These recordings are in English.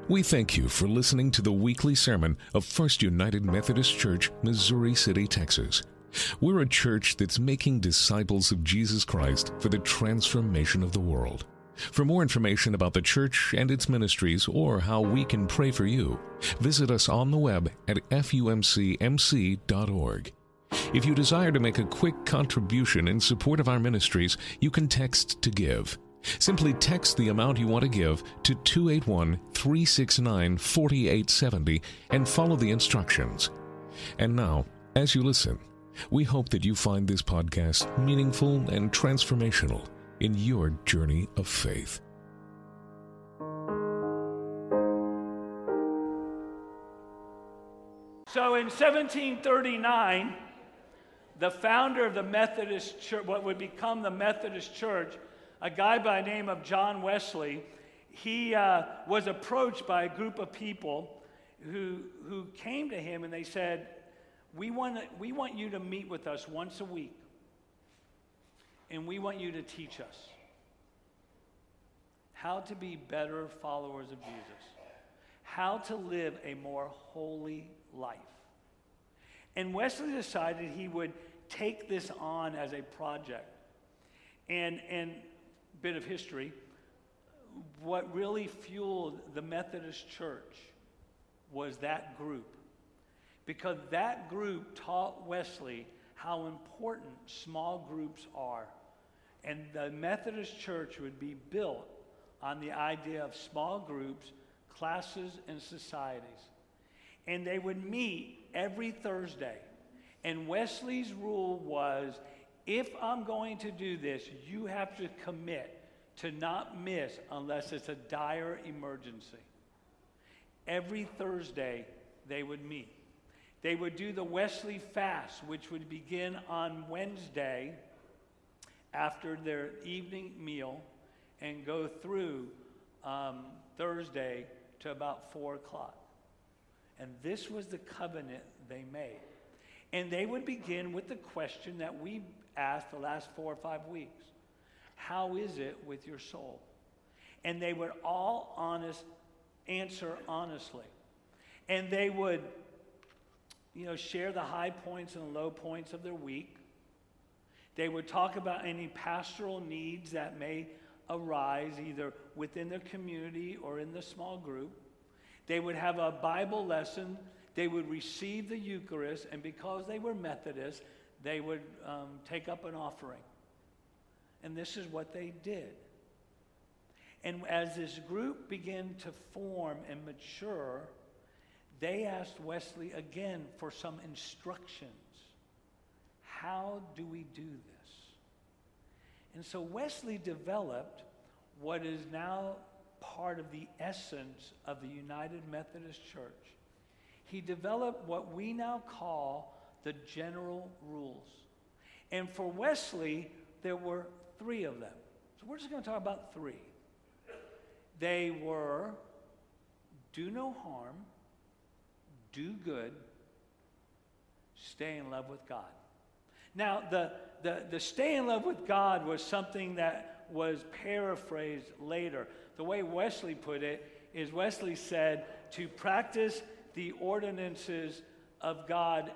We thank you for listening to the weekly sermon of First United Methodist Church, Missouri City, Texas. We're a church that's making disciples of Jesus Christ for the transformation of the world. For more information about the church and its ministries or how we can pray for you, visit us on the web at fumcmc.org. If you desire to make a quick contribution in support of our ministries, you can text to give. Simply text the amount you want to give to 281-369-4870 and follow the instructions. And now, as you listen, we hope that you find this podcast meaningful and transformational in your journey of faith. So in 1739, the founder of the Methodist Church, what would become the Methodist Church, a guy by the name of John Wesley, he was approached by a group of people who came to him and they said, we want you to meet with us once a week, and we want you to teach us how to be better followers of Jesus, how to live a more holy life. And Wesley decided he would take this on as a project. And bit of history, what really fueled the Methodist Church was that group. Because that group taught Wesley how important small groups are. And the Methodist Church would be built on the idea of small groups, classes, and societies. And they would meet every Thursday. And Wesley's rule was, if I'm going to do this, you have to commit to not miss unless it's a dire emergency. Every Thursday, they would meet. They would do the Wesley fast, which would begin on Wednesday after their evening meal and go through Thursday to about 4 o'clock. And this was the covenant they made. And they would begin with the question that we asked the last 4 or 5 weeks. How is it with your soul? And they would all answer honestly. And they would, share the high points and low points of their week. They would talk about any pastoral needs that may arise either within their community or in the small group. They would have a Bible lesson. They would receive the Eucharist, and because they were Methodists, they would take up an offering. And this is what they did. And as this group began to form and mature, they asked Wesley again for some instructions. How do we do this? And so Wesley developed what is now part of the essence of the United Methodist Church. He developed what we now call the general rules. And for Wesley, there were 3 of them. So we're just going to talk about 3. They were, do no harm, do good, stay in love with God. Now, the stay in love with God was something that was paraphrased later. The way Wesley put it is Wesley said to practice the ordinances of God,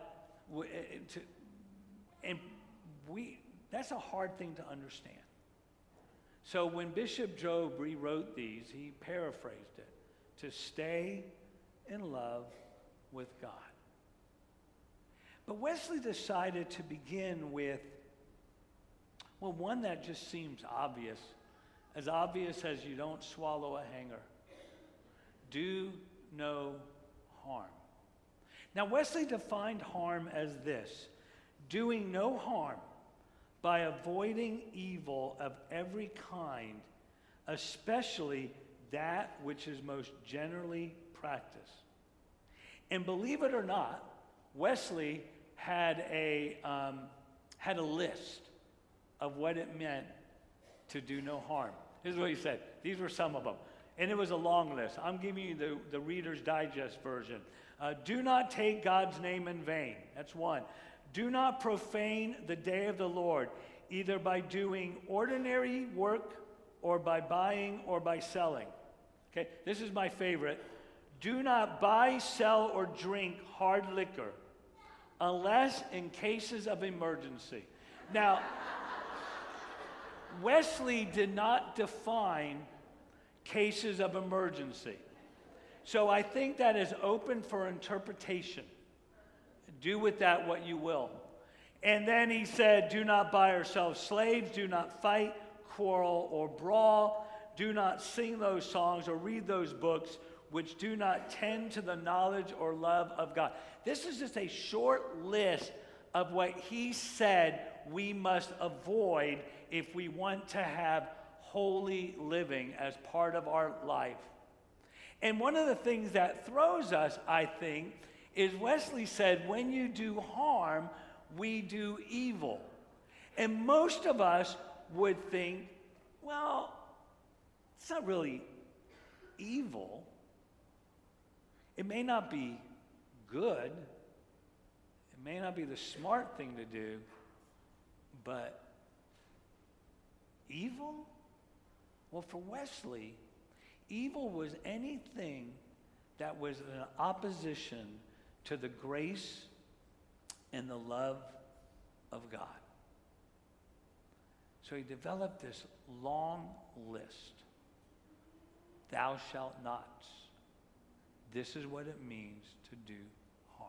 that's a hard thing to understand. So when Bishop Job rewrote these, he paraphrased it to stay in love with God. But Wesley decided to begin with, one that just seems obvious as you don't swallow a hanger. Do no harm. Now, Wesley defined harm as this: doing no harm by avoiding evil of every kind, especially that which is most generally practiced. And believe it or not, Wesley had a list of what it meant to do no harm. This is what he said. These were some of them. And it was a long list. I'm giving you the Reader's Digest version. Do not take God's name in vain. That's one. Do not profane the day of the Lord, either by doing ordinary work or by buying or by selling. Okay, this is my favorite. Do not buy, sell, or drink hard liquor unless in cases of emergency. Now, Wesley did not define cases of emergency. So I think that is open for interpretation. Do with that what you will. And then he said, do not buy or sell slaves, do not fight, quarrel, or brawl, do not sing those songs or read those books which do not tend to the knowledge or love of God. This is just a short list of what he said we must avoid if we want to have holy living as part of our life. And one of the things that throws us, I think, is Wesley said, when you do harm, we do evil. And most of us would think, well, it's not really evil. It may not be good. It may not be the smart thing to do, but evil? Well, for Wesley, evil was anything that was in opposition to the grace and the love of God. So he developed this long list. Thou shalt not. This is what it means to do harm.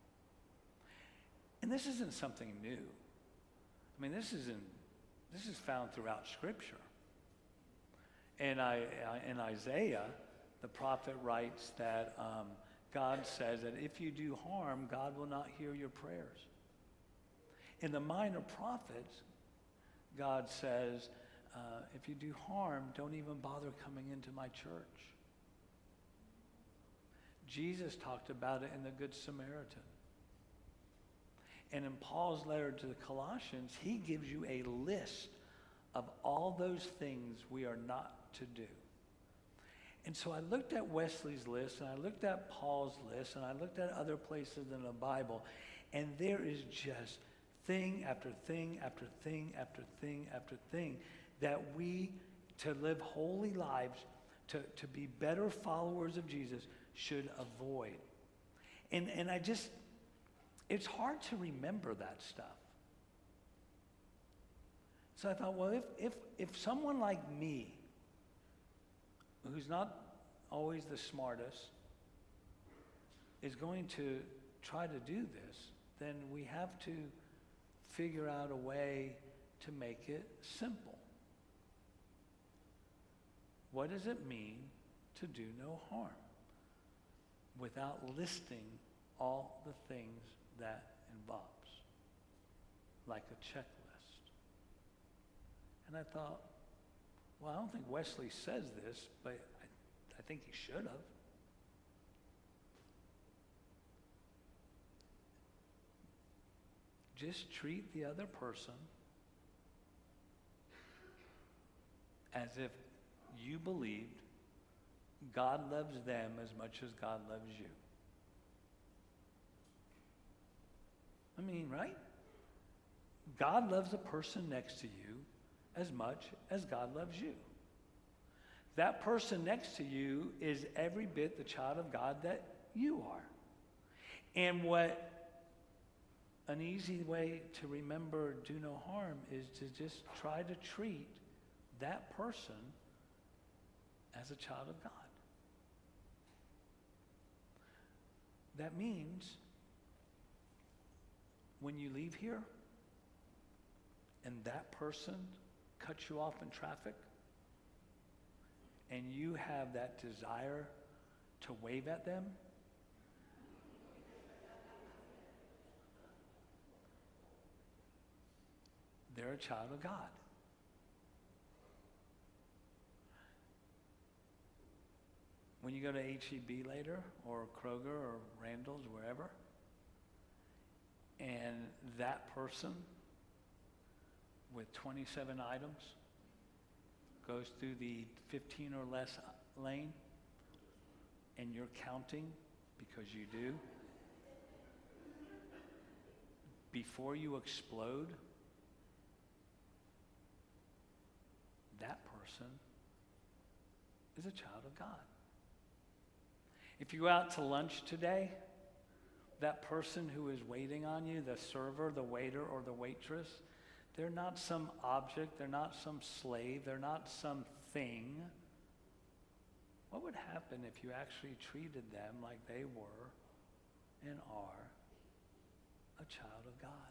And this isn't something new. I mean, this is found throughout Scripture. And in Isaiah, the prophet writes that God says that if you do harm, God will not hear your prayers. In the Minor Prophets, God says, if you do harm, don't even bother coming into my church. Jesus talked about it in the Good Samaritan. And in Paul's letter to the Colossians, he gives you a list of all those things we are not to do. And so I looked at Wesley's list, and I looked at Paul's list, and I looked at other places in the Bible, and there is just thing after thing after thing after thing after thing that we, to live holy lives, to be better followers of Jesus, should avoid. And it's hard to remember that stuff. So I thought, well, if someone like me, who's not always the smartest, is going to try to do this, then we have to figure out a way to make it simple. What does it mean to do no harm? Without listing all the things that involves, like a checklist. And I thought, well, I don't think Wesley says this, but I think he should have. Just treat the other person as if you believed God loves them as much as God loves you. I mean, right? God loves the person next to you as much as God loves you. That person next to you is every bit the child of God that you are. And what an easy way to remember do no harm is to just try to treat that person as a child of God. That means when you leave here and that person cuts you off in traffic and you have that desire to wave at them, they're a child of God. When you go to H-E-B later, or Kroger, or Randall's, wherever, and that person with 27 items goes through the 15 or less lane, and you're counting because you do, before you explode, that person is a child of God. If you go out to lunch today, that person who is waiting on you, the server, the waiter, or the waitress, they're not some object, they're not some slave, they're not some thing. What would happen if you actually treated them like they were and are a child of God?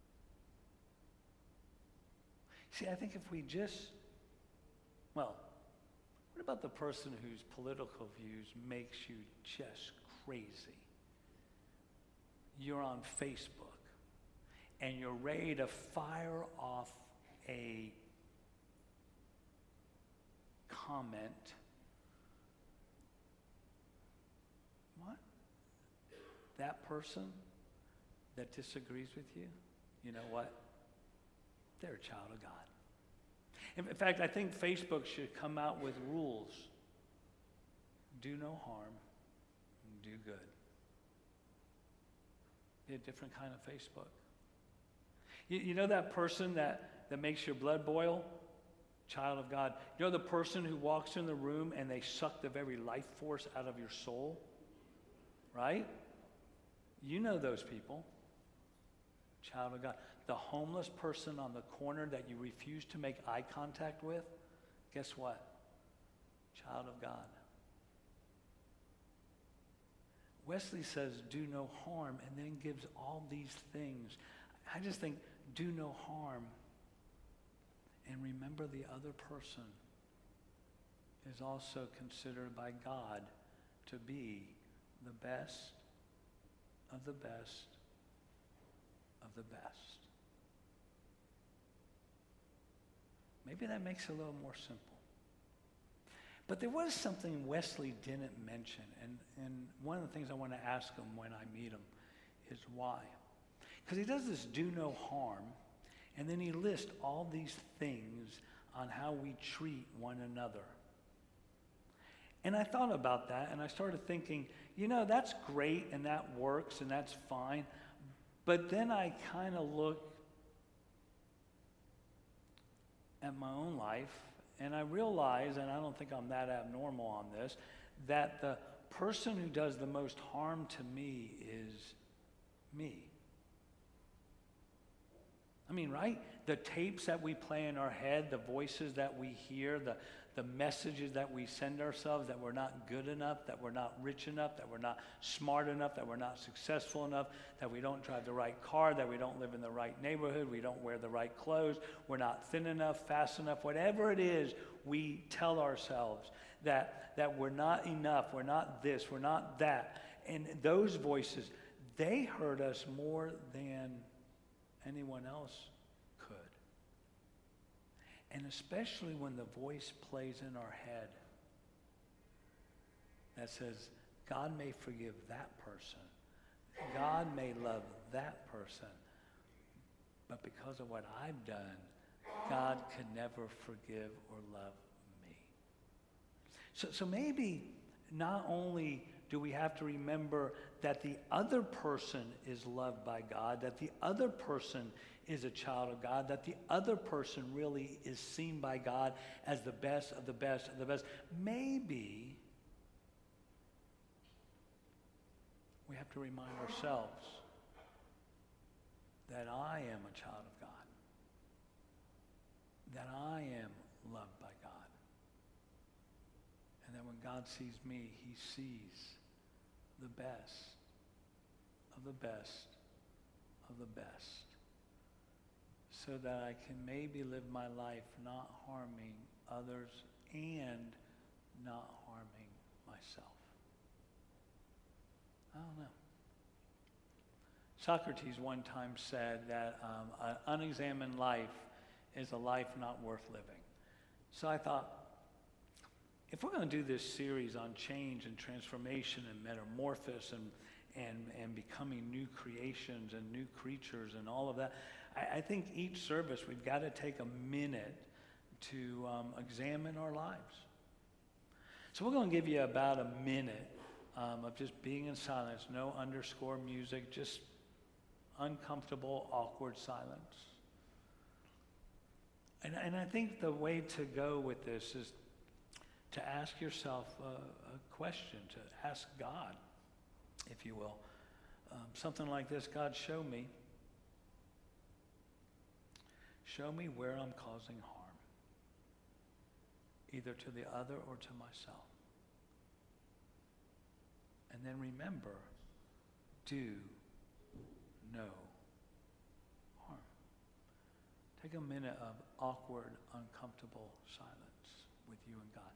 See, I think if we what about the person whose political views makes you just crazy? You're on Facebook and you're ready to fire off a comment. What? That person that disagrees with you, you know what? They're a child of God. In fact, I think Facebook should come out with rules. Do no harm, do good. Be a different kind of Facebook. You know that person that makes your blood boil? Child of God. You know the person who walks in the room and they suck the very life force out of your soul? Right? You know those people. Child of God. The homeless person on the corner that you refuse to make eye contact with, guess what? Child of God. Wesley says, do no harm, and then gives all these things. I just think, do no harm, and remember the other person is also considered by God to be the best of the best of the best. Maybe that makes it a little more simple. But there was something Wesley didn't mention, and one of the things I want to ask him when I meet him is why. Because he does this do no harm, and then he lists all these things on how we treat one another. And I thought about that, and I started thinking, that's great, and that works, and that's fine. But then I kind of look at my own life, and I realize, and I don't think I'm that abnormal on this, that the person who does the most harm to me is me. I mean, right? The tapes that we play in our head, the voices that we hear, the messages that we send ourselves, that we're not good enough, that we're not rich enough, that we're not smart enough, that we're not successful enough, that we don't drive the right car, that we don't live in the right neighborhood, we don't wear the right clothes, we're not thin enough, fast enough, whatever it is, we tell ourselves that we're not enough, we're not this, we're not that. And those voices, they hurt us more than anyone else could. And especially when the voice plays in our head that says, God may forgive that person. God may love that person. But because of what I've done, God can never forgive or love me. So maybe not only do we have to remember that the other person is loved by God, that the other person is a child of God, that the other person really is seen by God as the best of the best of the best. Maybe we have to remind ourselves that I am a child of God, that I am loved by God, and that when God sees me, he sees the best of the best of the best, so that I can maybe live my life not harming others and not harming myself. I don't know. Socrates one time said that an unexamined life is a life not worth living. So I thought, if we're going to do this series on change and transformation and metamorphosis and becoming new creations and new creatures and all of that, I think each service we've got to take a minute to examine our lives. So we're going to give you about a minute of just being in silence, no underscore music, just uncomfortable, awkward silence. And I think the way to go with this is to ask yourself a question, to ask God, if you will. Something like this: God, show me where I'm causing harm, either to the other or to myself. And then remember, do no harm. Take a minute of awkward, uncomfortable silence with you and God.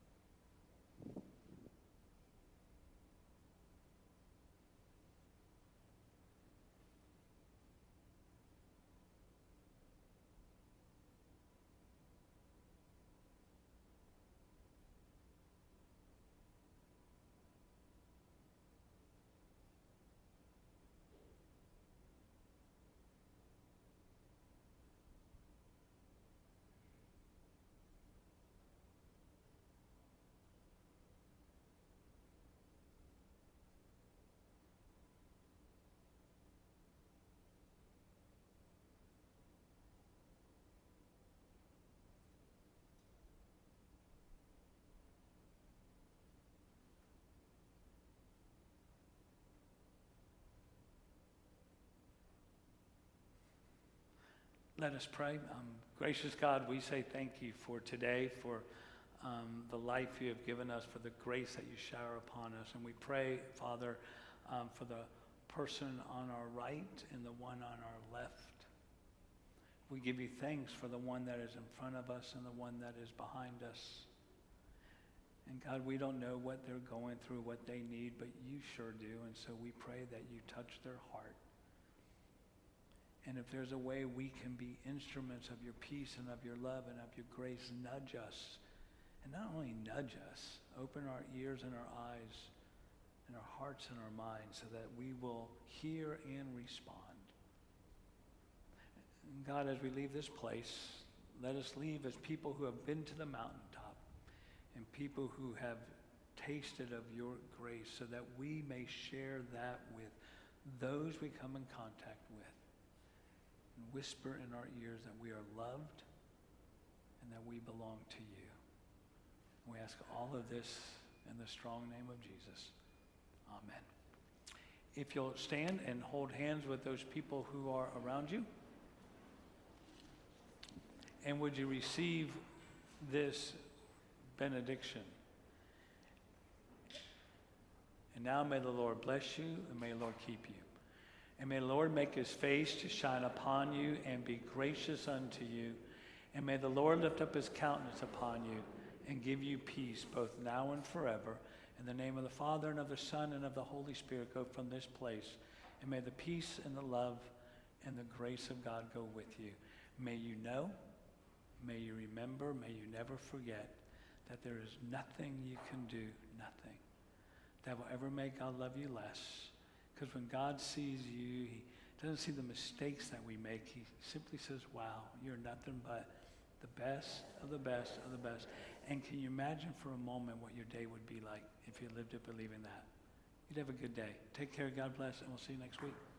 Let us pray. Gracious God, we say thank you for today, for the life you have given us, for the grace that you shower upon us. And we pray, Father, for the person on our right and the one on our left. We give you thanks for the one that is in front of us and the one that is behind us. And God, we don't know what they're going through, what they need, but you sure do. And so we pray that you touch their heart. And if there's a way we can be instruments of your peace and of your love and of your grace, nudge us. And not only nudge us, open our ears and our eyes and our hearts and our minds so that we will hear and respond. And God, as we leave this place, let us leave as people who have been to the mountaintop and people who have tasted of your grace so that we may share that with those we come in contact with. And whisper in our ears that we are loved and that we belong to you. We ask all of this in the strong name of Jesus. Amen. If you'll stand and hold hands with those people who are around you. And would you receive this benediction? And now may the Lord bless you and may the Lord keep you. And may the Lord make his face to shine upon you and be gracious unto you. And may the Lord lift up his countenance upon you and give you peace both now and forever. In the name of the Father and of the Son and of the Holy Spirit, go from this place. And may the peace and the love and the grace of God go with you. May you know, may you remember, may you never forget that there is nothing you can do, nothing, that will ever make God love you less. Because when God sees you, he doesn't see the mistakes that we make. He simply says, wow, you're nothing but the best of the best of the best. And can you imagine for a moment what your day would be like if you lived it believing that? You'd have a good day. Take care. God bless. And we'll see you next week.